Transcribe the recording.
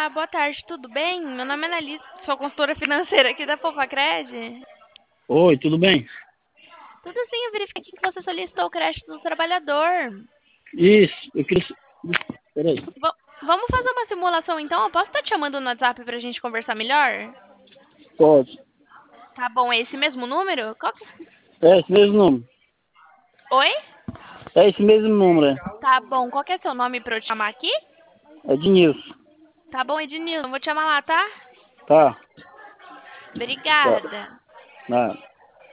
Olá, boa tarde, tudo bem? Meu nome é Annalise, sou consultora financeira aqui da Fofacred. Oi, tudo bem? Tudo sim, eu verifiquei aqui que você solicitou o crédito do trabalhador. Isso, eu queria. Peraí, Vamos fazer uma simulação então? Eu posso estar te chamando no WhatsApp pra gente conversar melhor? pode. Tá bom, é esse mesmo número? É esse mesmo número. Oi? É esse mesmo número, Tá bom, qual que é seu nome pra eu te chamar aqui? é de Nilson. Tá bom, Ednilson, vou te chamar lá, tá? Tá, tá. Obrigada. Nada.